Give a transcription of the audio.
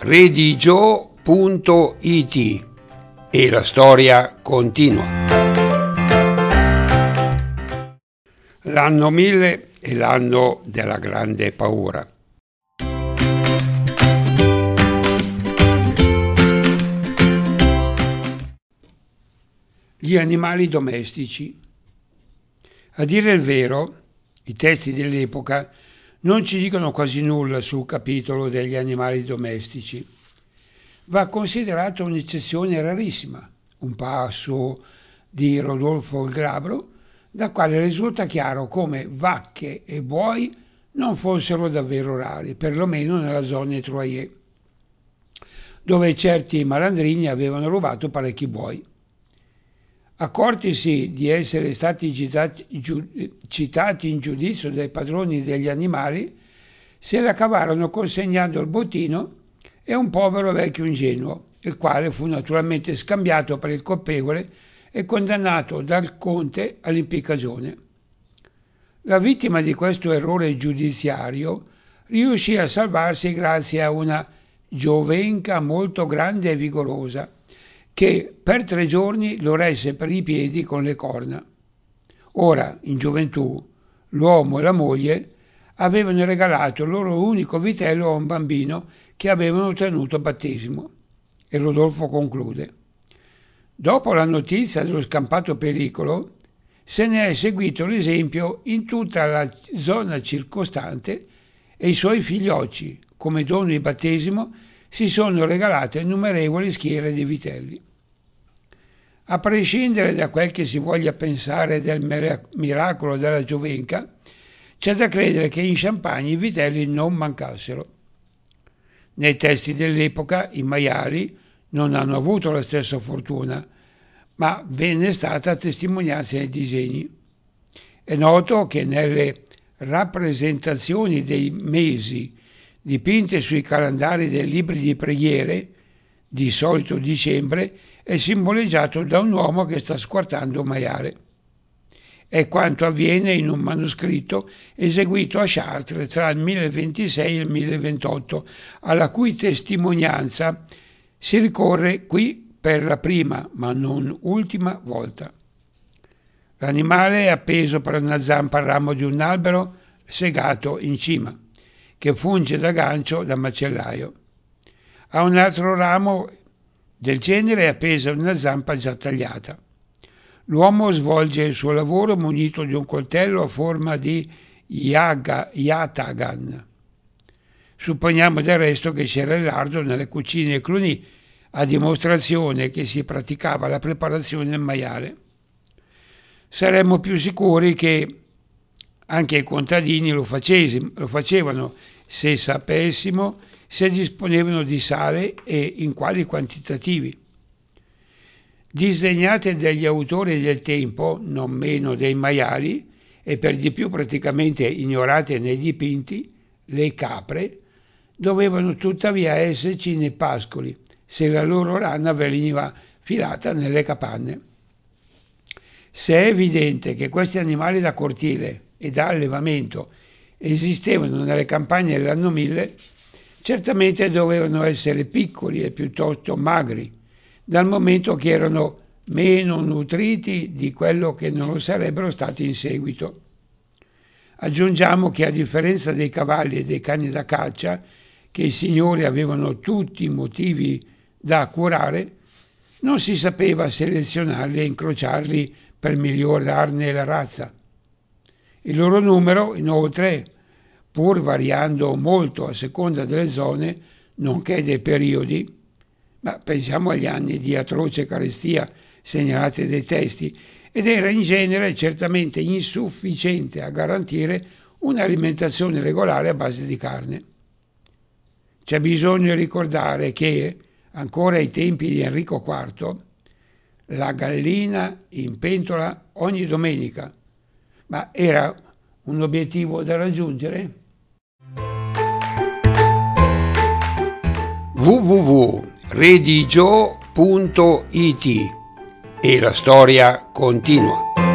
redigio.it e la storia continua. L'anno 1000 è l'anno della grande paura. Gli animali domestici. A dire il vero, i testi dell'epoca non ci dicono quasi nulla sul capitolo degli animali domestici. Va considerato un'eccezione rarissima, un passo di Rodolfo il Glabro, da quale risulta chiaro come vacche e buoi non fossero davvero rari, perlomeno nella zona Etruaie, dove certi malandrini avevano rubato parecchi buoi. Accortisi di essere stati citati in giudizio dai padroni degli animali, se la cavarono consegnando il bottino e un povero vecchio ingenuo, il quale fu naturalmente scambiato per il colpevole e condannato dal conte all'impiccagione. La vittima di questo errore giudiziario riuscì a salvarsi grazie a una giovenca molto grande e vigorosa, che per 3 giorni lo resse per i piedi con le corna. Ora, in gioventù, l'uomo e la moglie avevano regalato il loro unico vitello a un bambino che avevano ottenuto battesimo. E Rodolfo conclude: dopo la notizia dello scampato pericolo, se ne è seguito l'esempio in tutta la zona circostante e i suoi figliocci, come dono di battesimo, si sono regalate innumerevoli schiere di vitelli. A prescindere da quel che si voglia pensare del miracolo della giovenca, c'è da credere che in Champagne i vitelli non mancassero. Nei testi dell'epoca i maiali non hanno avuto la stessa fortuna, ma ve ne è stata testimonianza nei disegni. È noto che nelle rappresentazioni dei mesi dipinte sui calendari dei libri di preghiere, di solito dicembre, è simboleggiato da un uomo che sta squartando un maiale. È quanto avviene in un manoscritto eseguito a Chartres tra il 1026 e il 1028, alla cui testimonianza si ricorre qui per la prima, ma non ultima volta. L'animale è appeso per una zampa al ramo di un albero segato in cima, che funge da gancio da macellaio. A un altro ramo del genere è appesa una zampa già tagliata. L'uomo svolge il suo lavoro munito di un coltello a forma di yatagan. Supponiamo del resto che c'era il lardo nelle cucine Cluny, a dimostrazione che si praticava la preparazione del maiale. Saremmo più sicuri che anche i contadini lo facevano, se sapessimo se disponevano di sale e in quali quantitativi. Disdegnate dagli autori del tempo, non meno dei maiali, e per di più praticamente ignorate nei dipinti, le capre dovevano tuttavia esserci nei pascoli, se la loro rana veniva filata nelle capanne. Se è evidente che questi animali da cortile e da allevamento esistevano nelle campagne dell'anno 1000, certamente dovevano essere piccoli e piuttosto magri, dal momento che erano meno nutriti di quello che non lo sarebbero stati in seguito. Aggiungiamo che, a differenza dei cavalli e dei cani da caccia, che i signori avevano tutti i motivi da curare, non si sapeva selezionarli e incrociarli per migliorarne la razza. Il loro numero, inoltre, pur variando molto a seconda delle zone, nonché dei periodi, ma pensiamo agli anni di atroce carestia segnalati dai testi, ed era in genere certamente insufficiente a garantire un'alimentazione regolare a base di carne. C'è bisogno di ricordare che, ancora ai tempi di Enrico IV, la gallina in pentola ogni domenica, ma era un obiettivo da raggiungere? www.redigio.it e la storia continua.